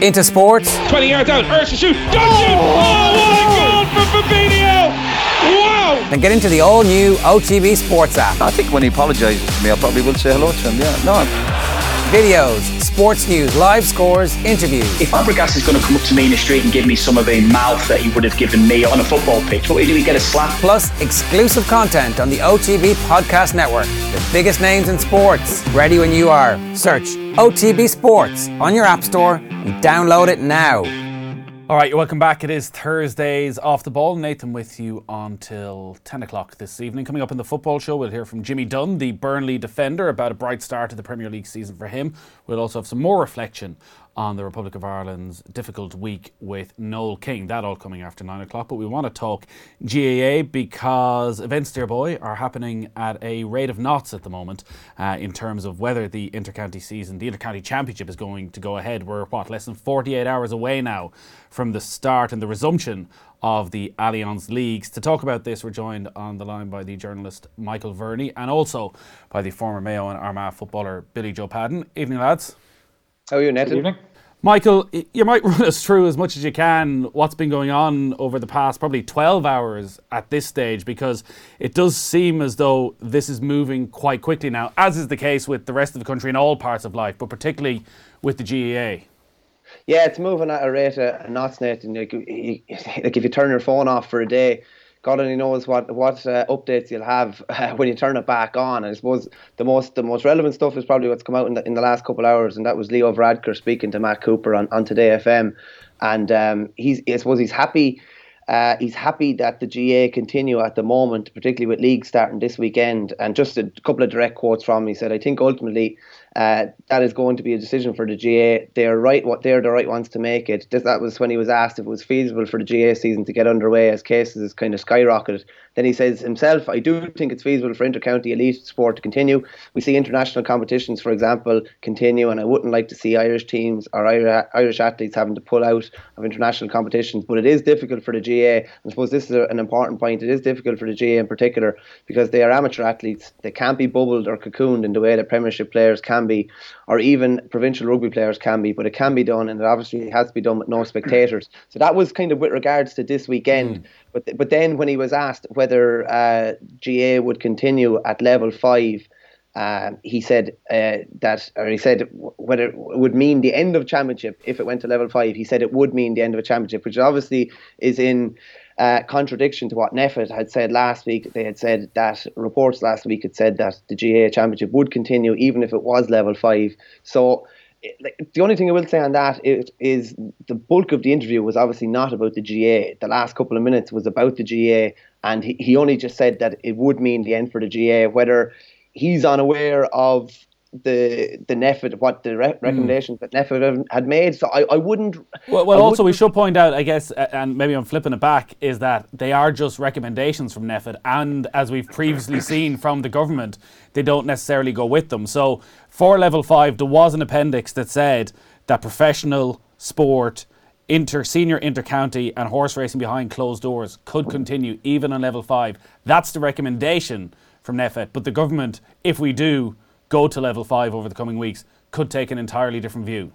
into sports. 20 yards out, Ursha shoot, Dungeon! Oh, what a goal for Fabinho! Wow! Then get into the all-new OTB Sports app. I think when he apologises to me, I probably will say hello to him, yeah. No. Videos, sports news, live scores, interviews. If Fabregas is going to come up to me in the street and give me some of the mouth that he would have given me on a football pitch, what do we get a slap? Plus exclusive content on the OTB Podcast Network. The biggest names in sports. Ready when you are. Search OTB Sports on your app store and download it now. All right, you're welcome back. It is Thursdays Off the Ball. Nathan with you until 10 o'clock this evening. Coming up in the football show, we'll hear from Jimmy Dunn, the Burnley defender, about a bright start to the Premier League season for him. We'll also have some more reflection on the Republic of Ireland's difficult week with Noel King. That all coming after 9 o'clock. But we want to talk GAA because events, dear boy, are happening at a rate of knots at the moment in terms of whether the intercounty season, the intercounty championship is going to go ahead. We're, less than 48 hours away now from the start and the resumption of the Allianz Leagues. To talk about this, we're joined on the line by the journalist Michael Verney and also by the former Mayo and Armagh footballer Billy Joe Padden. Evening, lads. How are you, Nathan? Good evening. Michael, you might run us through as much as you can what's been going on over the past probably 12 hours at this stage, because it does seem as though this is moving quite quickly now, as is the case with the rest of the country in all parts of life, but particularly with the GAA. Yeah, it's moving at a rate of knots, Nathan. Like if you turn your phone off for a day, God only knows what updates you'll have when you turn it back on. And I suppose the most relevant stuff is probably what's come out in the last couple of hours, and that was Leo Varadkar speaking to Matt Cooper on Today FM, and I suppose he's happy. He's happy that the GA continue at the moment, particularly with league starting this weekend. And just a couple of direct quotes from him. He said, "I think ultimately that is going to be a decision for the GA. They're the right ones to make it." That was when he was asked if it was feasible for the GA season to get underway as cases kind of skyrocketed. Then he says himself, "I do think it's feasible for intercounty elite sport to continue. We see international competitions, for example, continue, and I wouldn't like to see Irish teams or Irish athletes having to pull out of international competitions. But it is difficult for the GA. I suppose this is an important point. It is difficult for the GA in particular because they are amateur athletes. They can't be bubbled or cocooned in the way that Premiership players can be, or even provincial rugby players can be, but it can be done, and it obviously has to be done with no spectators." So that was kind of with regards to this weekend. But then when he was asked whether GA would continue at level 5, he said whether it would mean the end of championship if it went to level 5. He said it would mean the end of a championship, which obviously is in contradiction to what NEFIT had said last week. They had said that reports last week had said that the GA championship would continue even if it was level 5. So the only thing I will say on that is the bulk of the interview was obviously not about the GA. The last couple of minutes was about the GA, and he only just said that it would mean the end for the GA. Whether he's unaware of the NEFIT, what the recommendations that NEFIT had made. So I wouldn't... Also we should point out, I guess, and maybe I'm flipping it back, is that they are just recommendations from NEFIT, and as we've previously seen from the government, they don't necessarily go with them. So for level 5, there was an appendix that said that professional sport, senior intercounty and horse racing behind closed doors could continue even on level 5. That's the recommendation from NEFIT, but the government, if we do go to level 5 over the coming weeks, could take an entirely different view.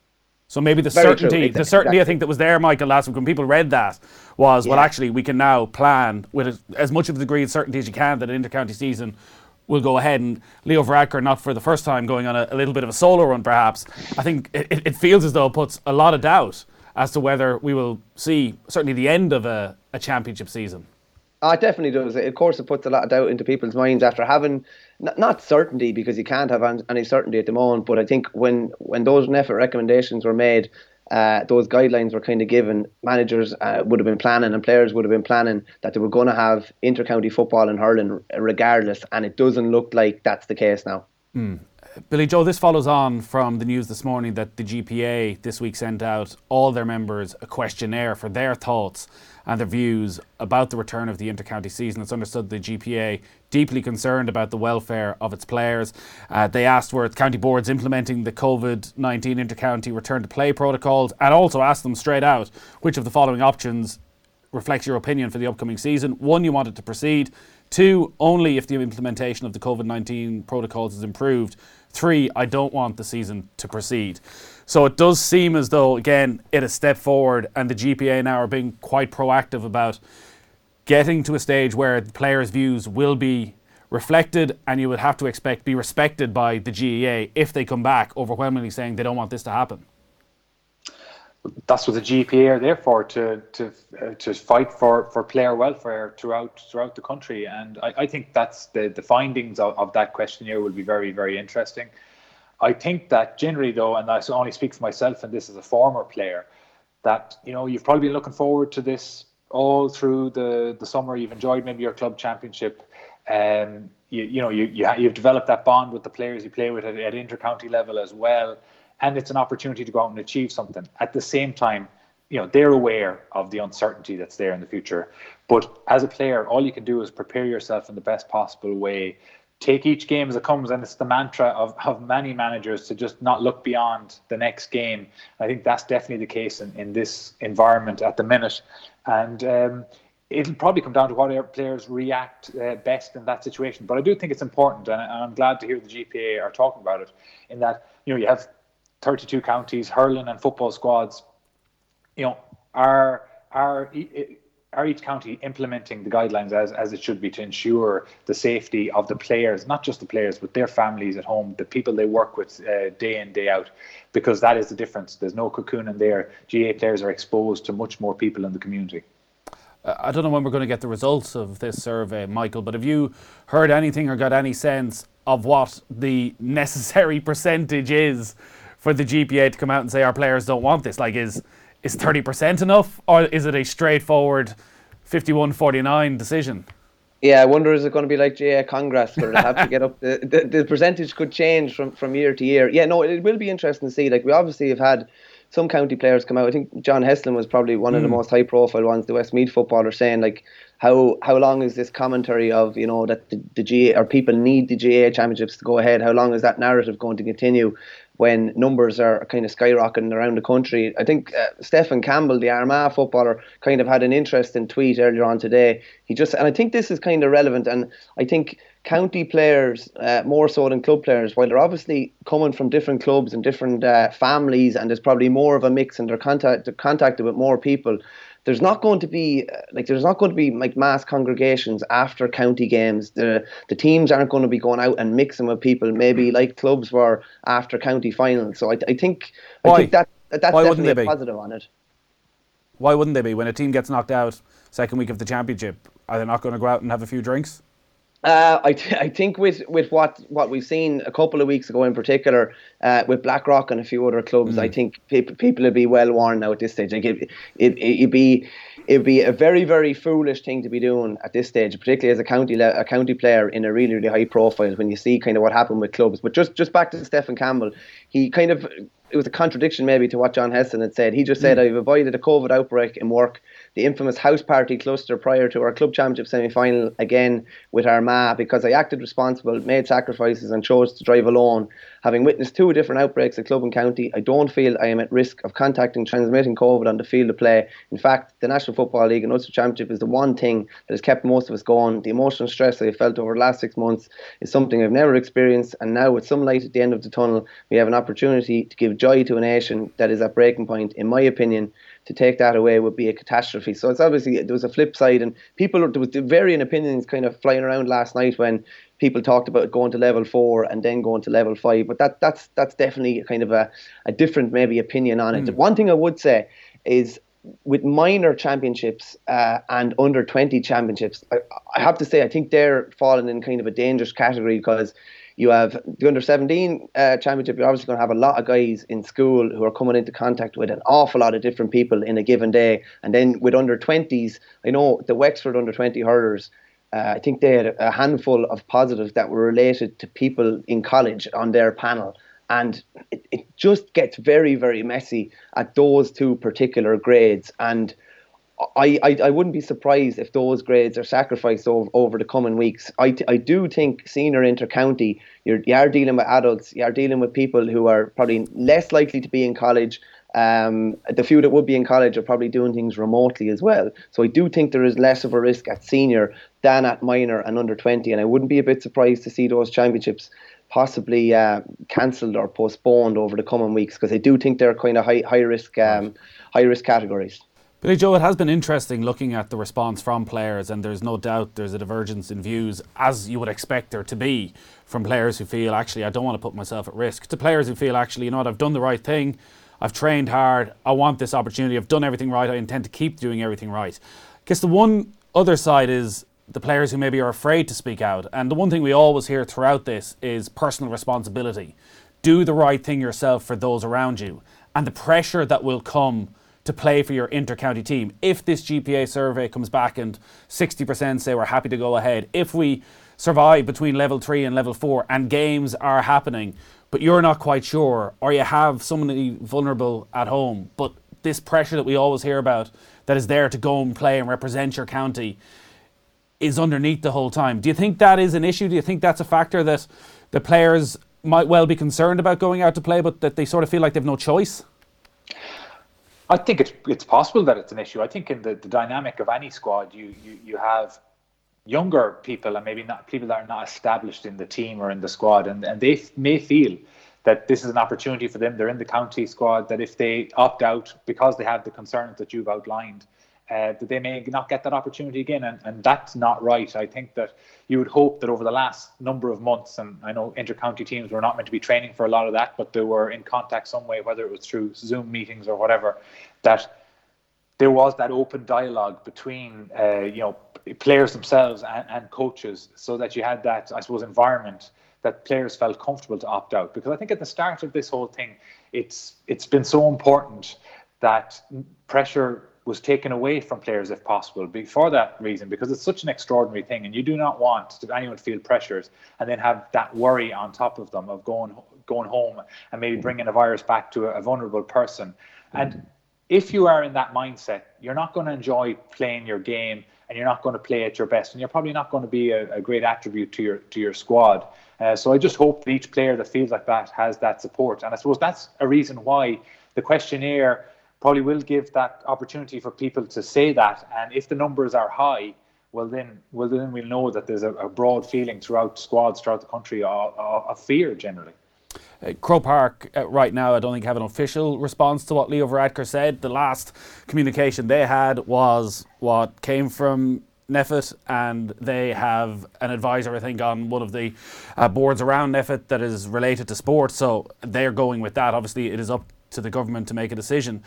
So maybe the certainty I think that was there, Michael, last week when people read that was, well, actually we can now plan with as much of a degree of certainty as you can that an intercounty season will go ahead. And Leo Varadkar, not for the first time, going on a little bit of a solo run perhaps, I think it feels as though it puts a lot of doubt as to whether we will see certainly the end of a championship season. It definitely does. Of course, it puts a lot of doubt into people's minds after having, not certainty, because you can't have any certainty at the moment, but I think when those NEFIT recommendations were made, those guidelines were kind of given, managers would have been planning and players would have been planning that they were going to have intercounty football in hurling regardless, and it doesn't look like that's the case now. Billy Joe, this follows on from the news this morning that the GPA this week sent out all their members a questionnaire for their thoughts and their views about the return of the intercounty season. It's understood the GPA deeply concerned about the welfare of its players. They asked were county boards implementing the COVID-19 intercounty return to play protocols, and also asked them straight out which of the following options reflects your opinion for the upcoming season. 1, you wanted to proceed. 2, only if the implementation of the COVID-19 protocols is improved. 3, I don't want the season to proceed. So it does seem as though, again, it is a step forward, and the GPA now are being quite proactive about getting to a stage where the players' views will be reflected, and you would have to expect be respected by the GAA if they come back overwhelmingly saying they don't want this to happen. That's what the GPA are there for, to fight for player welfare throughout the country. And I think that's the findings of that questionnaire will be very, very interesting. I think that generally, though, and I only speak for myself, and this is a former player, that you've probably been looking forward to this all through the summer. You've enjoyed maybe your club championship, and you've developed that bond with the players you play with at inter-county level as well. And it's an opportunity to go out and achieve something. At the same time, they're aware of the uncertainty that's there in the future. But as a player, all you can do is prepare yourself in the best possible way. Take each game as it comes, and it's the mantra of many managers to just not look beyond the next game. I think that's definitely the case in this environment at the minute. And it'll probably come down to what players react best in that situation. But I do think it's important, and I'm glad to hear the GPA are talking about it, in that you have 32 counties, hurling and football squads. Are each county implementing the guidelines as it should be to ensure the safety of the players, not just the players, but their families at home, the people they work with day in, day out, because that is the difference. There's no cocoon in there. GAA players are exposed to much more people in the community. I don't know when we're going to get the results of this survey, Michael, but have you heard anything or got any sense of what the necessary percentage is for the GPA to come out and say our players don't want this? Like, is 30% enough, or is it a straightforward 51-49 decision? Yeah, I wonder, is it going to be like GAA Congress, where they have to get up? The percentage could change from year to year. Yeah, no, it will be interesting to see. Like, we obviously have had some county players come out. I think John Heslin was probably one of the most high-profile ones. The Westmeath footballer saying, like, how long is this commentary of that the GAA or people need the GAA championships to go ahead? How long is that narrative going to continue when numbers are kind of skyrocketing around the country? I think Stephen Campbell, the Armagh footballer, kind of had an interesting tweet earlier on today. And I think this is kind of relevant, and I think county players, more so than club players, while they're obviously coming from different clubs and different families, and there's probably more of a mix, and they're contacted with more people, there's not going to be like mass congregations after county games. The teams aren't going to be going out and mixing with people, maybe like clubs were after county finals. So I think that's definitely a positive on it. Why wouldn't they be? When a team gets knocked out second week of the championship, are they not going to go out and have a few drinks? I think with what we've seen a couple of weeks ago in particular, with Blackrock and a few other clubs, I think people would be well warned now at this stage. Like it'd be a very, very foolish thing to be doing at this stage, particularly as a county player in a really, really high profile, when you see kind of what happened with clubs. But just back to Stephen Campbell, it was a contradiction maybe to what John Heslin had said. He just said, I've avoided a COVID outbreak in work, the infamous house party cluster prior to our club championship semi-final again with Armagh, because I acted responsible, made sacrifices and chose to drive alone. Having witnessed 2 different outbreaks at club and county, I don't feel I am at risk of transmitting COVID on the field of play. In fact, the National Football League and Ulster Championship is the one thing that has kept most of us going. The emotional stress I have felt over the last 6 months is something I've never experienced, and now with some light at the end of the tunnel, we have an opportunity to give joy to a nation that is at breaking point. In my opinion, to take that away would be a catastrophe. So it's obviously, there was a flip side, and there was varying opinions kind of flying around last night when people talked about going to level 4 and then going to level 5. But that's definitely kind of a different maybe opinion on it. One thing I would say is, with minor championships and under 20 championships, I have to say I think they're falling in kind of a dangerous category, because you have the under 17 championship. You're obviously going to have a lot of guys in school who are coming into contact with an awful lot of different people in a given day. And then with under 20s, I know the Wexford under 20 hurlers, I think they had a handful of positives that were related to people in college on their panel. And it just gets very, very messy at those 2 particular grades. And I wouldn't be surprised if those grades are sacrificed over the coming weeks. I do think senior inter-county, you are dealing with adults, you are dealing with people who are probably less likely to be in college. The few that would be in college are probably doing things remotely as well. So I do think there is less of a risk at senior than at minor and under 20. And I wouldn't be a bit surprised to see those championships possibly cancelled or postponed over the coming weeks, because I do think they're kind of high risk categories. Billy Joe, it has been interesting looking at the response from players, and there's no doubt there's a divergence in views, as you would expect there to be, from players who feel, actually, I don't want to put myself at risk, to players who feel, actually, you know what, I've done the right thing, I've trained hard, I want this opportunity, I've done everything right, I intend to keep doing everything right. I guess the one other side is the players who maybe are afraid to speak out. And the one thing we always hear throughout this is personal responsibility. Do the right thing yourself for those around you. And the pressure that will come to play for your inter-county team. If this GPA survey comes back and 60% say we're happy to go ahead, if we survive between level 3 and level 4 and games are happening, but you're not quite sure, or you have somebody vulnerable at home, but this pressure that we always hear about that is there to go and play and represent your county is underneath the whole time. Do you think that is an issue? Do you think that's a factor that the players might well be concerned about going out to play, but that they sort of feel like they've no choice? I think it's possible that it's an issue. I think in the dynamic of any squad, you have younger people and maybe not people that are not established in the team or in the squad, and they may feel that this is an opportunity for them. They're in the county squad, that if they opt out because they have the concerns that you've outlined, that they may not get that opportunity again, and that's not right. I think that you would hope that over the last number of months, and I know inter-county teams were not meant to be training for a lot of that, but they were in contact some way, whether it was through Zoom meetings or whatever, that there was that open dialogue between players themselves and coaches, so that you had that, I suppose, environment that players felt comfortable to opt out. Because I think at the start of this whole thing, it's been so important that pressure was taken away from players if possible, for that reason, because it's such an extraordinary thing, and you do not want anyone to feel pressures and then have that worry on top of them of going home and maybe bringing a virus back to a vulnerable person. And if you are in that mindset, you're not going to enjoy playing your game, and you're not going to play at your best, and you're probably not going to be a great attribute to your squad. So I just hope that each player that feels like that has that support, and I suppose that's a reason why the questionnaire probably will give that opportunity for people to say that. And if the numbers are high, well then we'll know that there's a broad feeling throughout squads throughout the country of fear generally. Croke Park right now, I don't think have an official response to what Leo Varadkar said. The last communication they had was what came from NPHET, and they have an advisor, I think, on one of the boards around NPHET that is related to sport. So they're going with that. Obviously, it is up to the government to make a decision.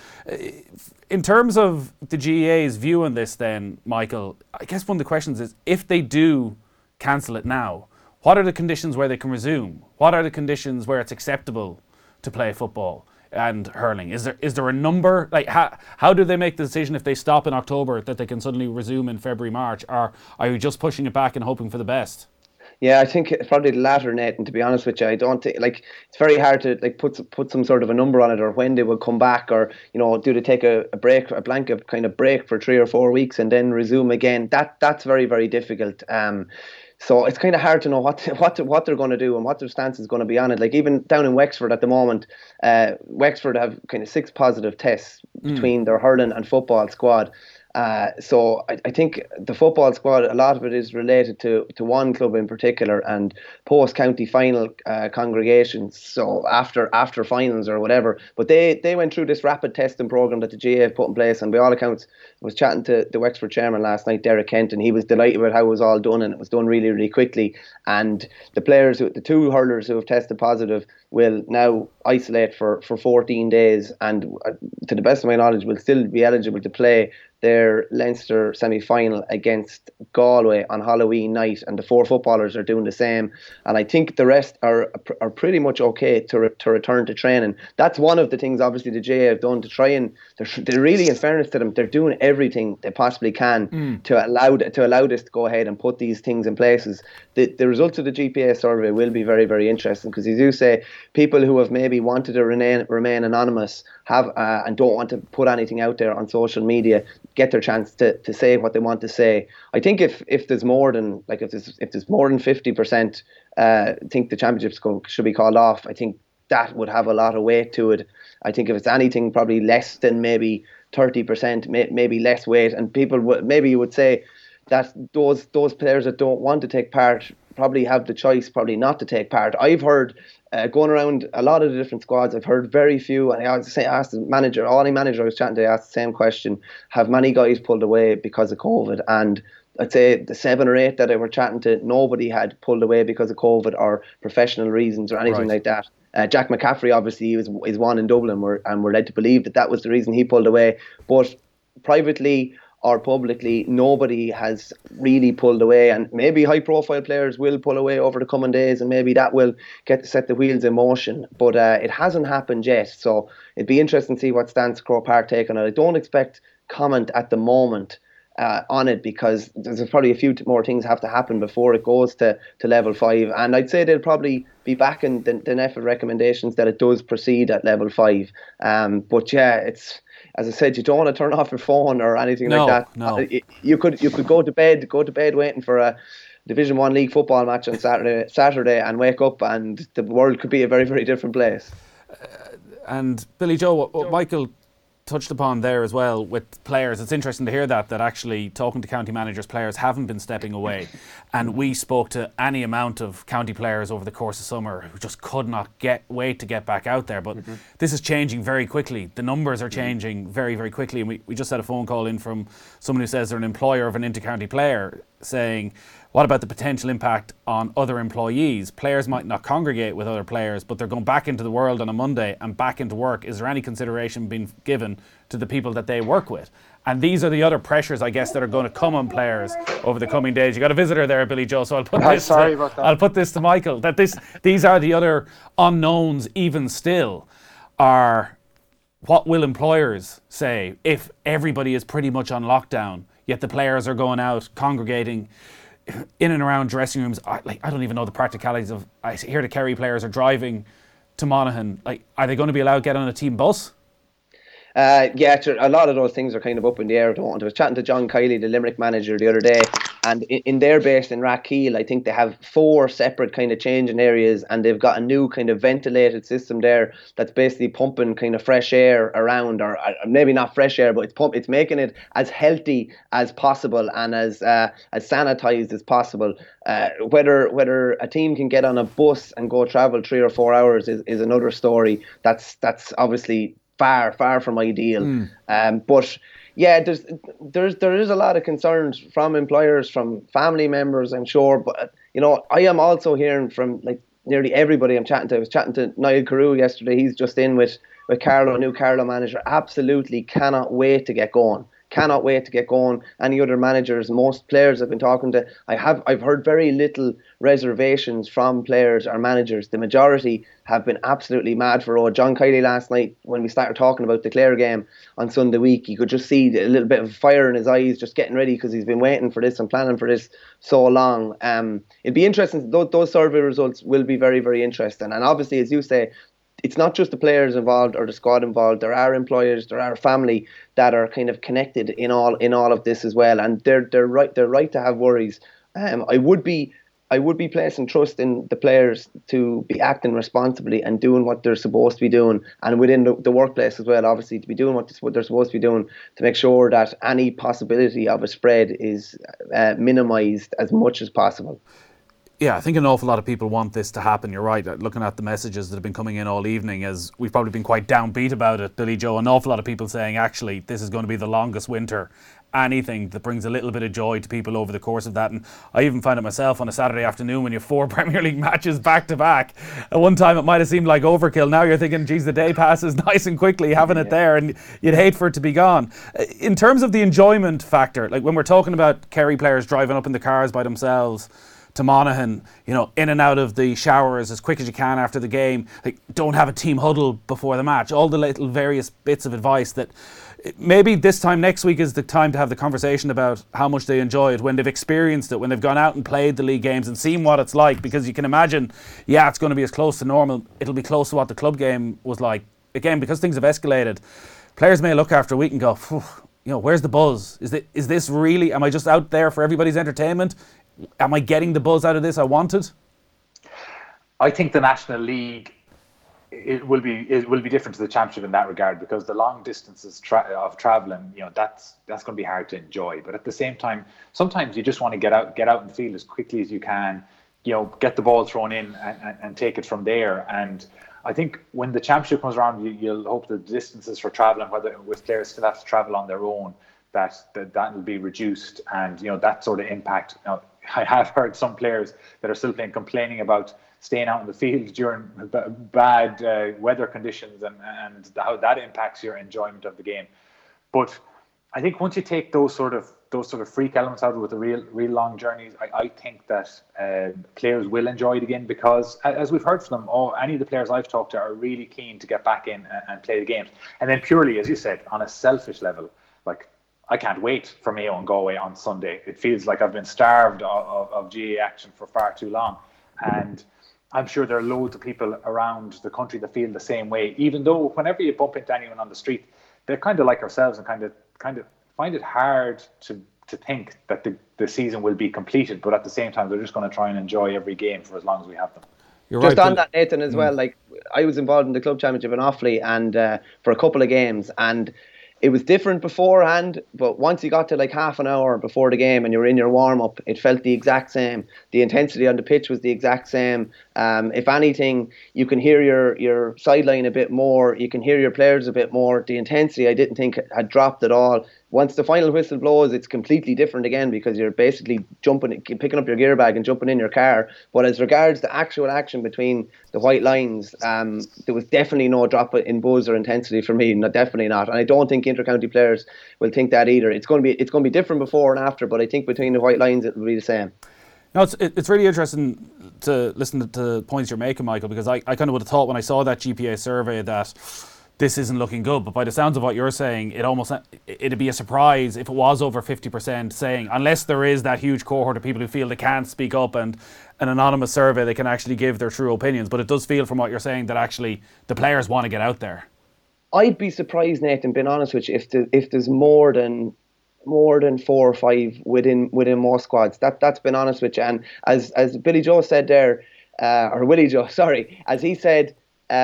In terms of the GAA's view on this then, Michael, I guess one of the questions is, if they do cancel it now, what are the conditions where they can resume? What are the conditions where it's acceptable to play football and hurling? Is there a number? Like, how do they make the decision if they stop in October that they can suddenly resume in February, March? Or are you just pushing it back and hoping for the best? Yeah, I think it's probably the latter, Nathan, to be honest with you. I don't think, it's very hard to put some sort of a number on it, or when they will come back, or, do they take a break, a blanket kind of break for 3 or 4 weeks and then resume again? That's very, very difficult. So it's kind of hard to know what they're going to do and what their stance is going to be on it. Like, even down in Wexford at the moment, Wexford have kind of 6 positive tests between their hurling and football squad. So I think the football squad, a lot of it is related to one club in particular, and post-county final congregations, so after finals or whatever. But they went through this rapid testing programme that the GAA have put in place, and by all accounts, I was chatting to the Wexford chairman last night, Derek Kent, and he was delighted with how it was all done, and it was done really, really quickly. And the players, the 2 hurlers who have tested positive, will now isolate for 14 days, and to the best of my knowledge, will still be eligible to play their Leinster semi-final against Galway on Halloween night, and the 4 footballers are doing the same. And I think the rest are pretty much okay to return to training. That's one of the things, obviously, the GAA have done to try, and they're really, in fairness to them, they're doing everything they possibly can to allow this to go ahead and put these things in places. The results of the GPA survey will be very, very interesting, because as you say, people who have maybe wanted to remain anonymous have and don't want to put anything out there on social media get their chance to say what they want to say. I think if there's more than if there's more than 50% think the championships should be called off, I think that would have a lot of weight to it. I think if it's anything probably less than maybe 30%, maybe less weight, and people maybe you would say that those players that don't want to take part probably have the choice probably not to take part. I've heard going around a lot of the different squads, I've heard very few, and I asked the manager, any manager I was chatting to, asked the same question: have many guys pulled away because of COVID? And I'd say the 7 or 8 that I were chatting to, nobody had pulled away because of COVID or professional reasons or anything like that. Jack McCaffrey obviously is one in Dublin, and we're led to believe that was the reason he pulled away. But privately or publicly, nobody has really pulled away, and maybe high-profile players will pull away over the coming days, and maybe that will set the wheels in motion. But it hasn't happened yet, so it'd be interesting to see what stance Croke Park take on it. I don't expect comment at the moment on it, because there's probably a few more things have to happen before it goes to level 5, and I'd say they'll probably be backing the NPHET recommendations that it does proceed at level 5. But yeah, it's, as I said, you don't want to turn off your phone or anything like that. No. You could go to bed waiting for a Division 1 League football match on Saturday and wake up and the world could be a very, very different place. And Billy Joe, what Michael touched upon there as well with players, it's interesting to hear that actually, talking to county managers, players haven't been stepping away. And we spoke to any amount of county players over the course of summer who just could not wait to get back out there. But this is changing very quickly. The numbers are changing very, very quickly. And we just had a phone call in from someone who says they're an employer of an inter-county player, saying, what about the potential impact on other employees? Players might not congregate with other players, but they're going back into the world on a Monday and back into work. Is there any consideration being given to the people that they work with? And these are the other pressures, I guess, that are going to come on players over the coming days. You got a visitor there, Billy Joe, so I'll put this to Michael. That these are the other unknowns, even still, are what will employers say if everybody is pretty much on lockdown, yet the players are going out, congregating in and around dressing rooms. I don't even know the practicalities of. I hear the Kerry players are driving to Monaghan. Are they going to be allowed to get on a team bus? Yeah, a lot of those things are kind of up in the air. I was chatting to John Kiley, the Limerick manager, the other day, and in their base in Rathkeil, I think they have 4 separate kind of changing areas, and they've got a new kind of ventilated system there that's basically pumping kind of fresh air around, or maybe not fresh air, but it's making it as healthy as possible and as sanitized as possible. Whether a team can get on a bus and go travel 3 or 4 hours is another story. That's obviously far from ideal. But yeah, there is a lot of concerns from employers, from family members, I'm sure. But I am also hearing from nearly everybody I'm chatting to. I was chatting to Niall Carew yesterday. He's just in with Carlow, new Carlow manager. Absolutely cannot wait to get going. Any other managers, most players I've been talking to, I've heard very little reservations from players or managers. The majority have been absolutely mad for it. John Kiley last night, when we started talking about the Clare game on Sunday week, you could just see a little bit of fire in his eyes, just getting ready, because he's been waiting for this and planning for this so long. It'd be interesting. Those survey results will be very, very interesting. And obviously, as you say, it's not just the players involved or the squad involved. There are employers, there are family that are kind of connected in all of this as well, and they're right to have worries. I would be placing trust in the players to be acting responsibly and doing what they're supposed to be doing, and within the workplace as well, obviously, to be doing what they're supposed to be doing to make sure that any possibility of a spread is minimised as much as possible. Yeah, I think an awful lot of people want this to happen. You're right. Looking at the messages that have been coming in all evening, as we've probably been quite downbeat about it, Billy Joe, an awful lot of people saying, actually, this is going to be the longest winter. Anything that brings a little bit of joy to people over the course of that. And I even found it myself on a Saturday afternoon when you have 4 Premier League matches back to back. At one time it might have seemed like overkill. Now you're thinking, geez, the day passes nice and quickly having it there, and you'd hate for it to be gone. In terms of the enjoyment factor, like when we're talking about Kerry players driving up in the cars by themselves to Monaghan, in and out of the showers as quick as you can after the game, don't have a team huddle before the match, all the little various bits of advice that maybe this time next week is the time to have the conversation about how much they enjoy it when they've experienced it, when they've gone out and played the league games and seen what it's like, because you can imagine, it's going to be as close to normal. It'll be close to what the club game was like. Again, because things have escalated, players may look after a week and go, where's the buzz? Is this really, am I just out there for everybody's entertainment? Am I getting the buzz out of this I wanted? I think the National League, it will be different to the Championship in that regard, because the long distances of travelling, that's going to be hard to enjoy. But at the same time, sometimes you just want to get out in the field as quickly as you can, get the ball thrown in and take it from there. And I think when the championship comes around, you'll hope that the distances for travelling, whether with players still have to travel on their own, that will be reduced, and that sort of impact. I have heard some players that are still playing complaining about staying out in the field during bad weather conditions and how that impacts your enjoyment of the game. But I think once you take those sort of freak elements out with the real long journeys, I think that players will enjoy it again, because as we've heard from them, any of the players I've talked to are really keen to get back in and play the games. And then purely, as you said, on a selfish level, like, I can't wait for Mayo and Galway on Sunday. It feels like I've been starved of GAA action for far too long. And I'm sure there are loads of people around the country that feel the same way, even though whenever you bump into anyone on the street, they're kind of like ourselves and kind of find it hard to think that the season will be completed. But at the same time, they're just going to try and enjoy every game for as long as we have them. You're just right, on that, Nathan, as well. Like, I was involved in the club championship in Offaly and for a couple of games, and it was different beforehand, but once you got to like half an hour before the game and you were in your warm-up, it felt the exact same. The intensity on the pitch was the exact same. If anything, you can hear your sideline a bit more. You can hear your players a bit more. The intensity, I didn't think had dropped at all. Once the final whistle blows, it's completely different again, because you're basically picking up your gear bag and jumping in your car. But as regards the actual action between the white lines, there was definitely no drop in buzz or intensity for me. No, definitely not. And I don't think intercounty players will think that either. It's going to be different before and after, but I think between the white lines it will be the same. No, it's really interesting to listen to the points you're making, Michael, because I kind of would have thought when I saw that GPA survey that this isn't looking good, but by the sounds of what you're saying, it'd be a surprise if it was over 50% saying, unless there is that huge cohort of people who feel they can't speak up and an anonymous survey, they can actually give their true opinions. But it does feel from what you're saying that actually the players want to get out there. I'd be surprised, Nathan, being honest with you, if there's more than 4 or 5 within more squads. That's been honest with you. And as Billy Joe said there, or Willie Joe, sorry, as he said,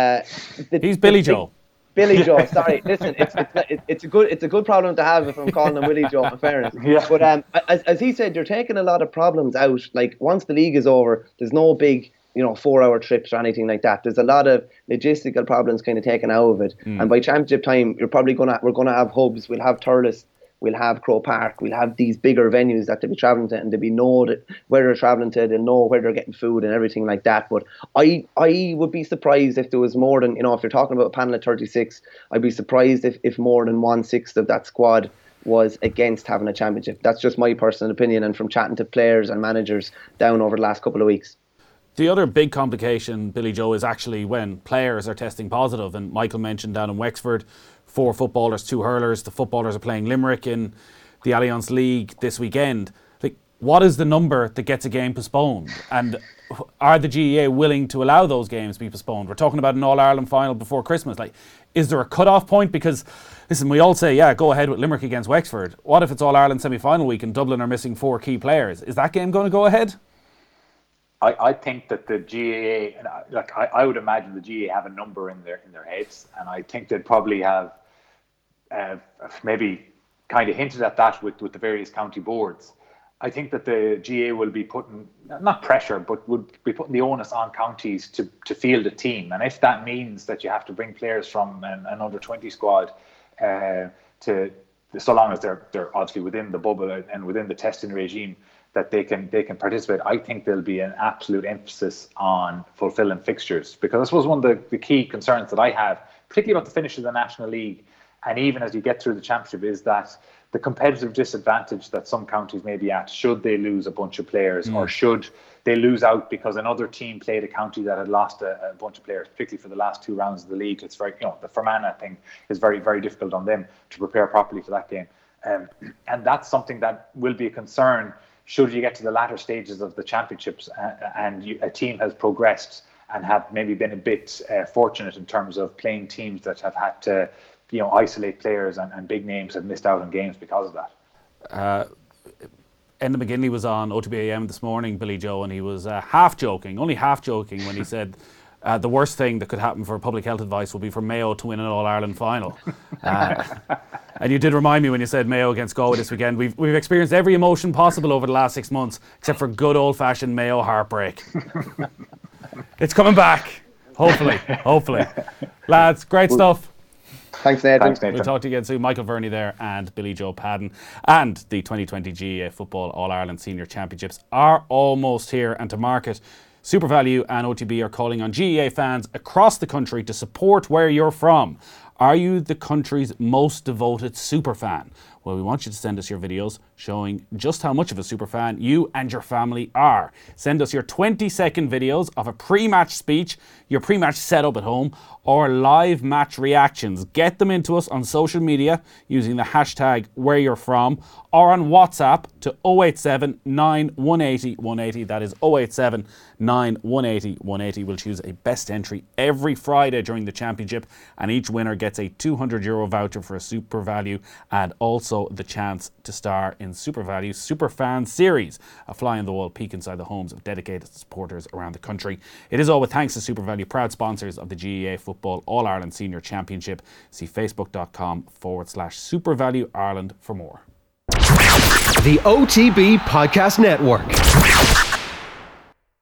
he's Billy Joe. Billy Joe, sorry. Listen, it's a good problem to have if I'm calling him Willie Joe, in fairness. Yeah. But as he said, you're taking a lot of problems out. Like, once the league is over, there's no big 4-hour trips or anything like that. There's a lot of logistical problems kind of taken out of it. And by championship time, we're gonna have hubs. We'll have Thurles, we'll have Croke Park, we'll have these bigger venues that they'll be travelling to, and they'll be know that where they're travelling to, they'll know where they're getting food and everything like that. But I would be surprised if there was more than, if you're talking about a panel of 36, I'd be surprised if more than 1/6 of that squad was against having a championship. That's just my personal opinion, and from chatting to players and managers down over the last couple of weeks. The other big complication, Billy Joe, is actually when players are testing positive. And Michael mentioned down in Wexford, 4 footballers, 2 hurlers. The footballers are playing Limerick in the Allianz League this weekend. Like, what is the number that gets a game postponed? And are the GAA willing to allow those games to be postponed? We're talking about an All-Ireland final before Christmas. Like, is there a cut-off point? Because, listen, we all say, yeah, go ahead with Limerick against Wexford. What if it's All-Ireland semi-final week and Dublin are missing 4 key players? Is that game going to go ahead? I think that the GAA, I would imagine the GAA have a number in their heads, and I think they'd probably have maybe kind of hinted at that with the various county boards. I think that the GAA will be putting, not pressure, but would be putting the onus on counties to field a team, and if that means that you have to bring players from an under-20 squad to, so long as they're obviously within the bubble and within the testing regime, that they can participate. I think there'll be an absolute emphasis on fulfilling fixtures, because I suppose one of the key concerns that I have, particularly about the finish of the National League, and even as you get through the Championship, is that the competitive disadvantage that some counties may be at, should they lose a bunch of players, or should they lose out because another team played a county that had lost a bunch of players, particularly for the last 2 rounds of the league. It's very, the Fermanagh thing is very, very difficult on them to prepare properly for that game. And that's something that will be a concern should you get to the latter stages of the championships and a team has progressed and have maybe been a bit fortunate in terms of playing teams that have had to, isolate players, and big names have missed out on games because of that. Enda McGinley was on OTB AM this morning, Billy Joe, and he was only half joking when he said, The worst thing that could happen for public health advice would be for Mayo to win an All-Ireland final. And you did remind me when you said Mayo against Galway this weekend. We've experienced every emotion possible over the last 6 months, except for good old-fashioned Mayo heartbreak. It's coming back, hopefully. Lads, great stuff. Thanks, Nathan. We'll talk to you again soon. Michael Verney there and Billy Joe Padden. And the 2020 GAA Football All-Ireland Senior Championships are almost here. And to mark it, SuperValu and OTB are calling on GAA fans across the country to support where you're from. Are you the country's most devoted superfan? Well, we want you to send us your videos showing just how much of a superfan you and your family are. Send us your 20-second videos of a pre-match speech, your pre-match setup at home, or live match reactions. Get them into us on social media using the hashtag #WhereYou'reFrom or on WhatsApp to 087 9180 180. That is 087 9180 180. We'll choose a best entry every Friday during the championship, and each winner gets a €200 voucher for a SuperValu and also the chance to star in SuperValu's Superfan Series, a fly-on-the-wall peek inside the homes of dedicated supporters around the country. It is all with thanks to SuperValu, proud sponsors of the GAA Football All-Ireland Senior Championship. See facebook.com/SuperValu Ireland for more. The OTB Podcast Network.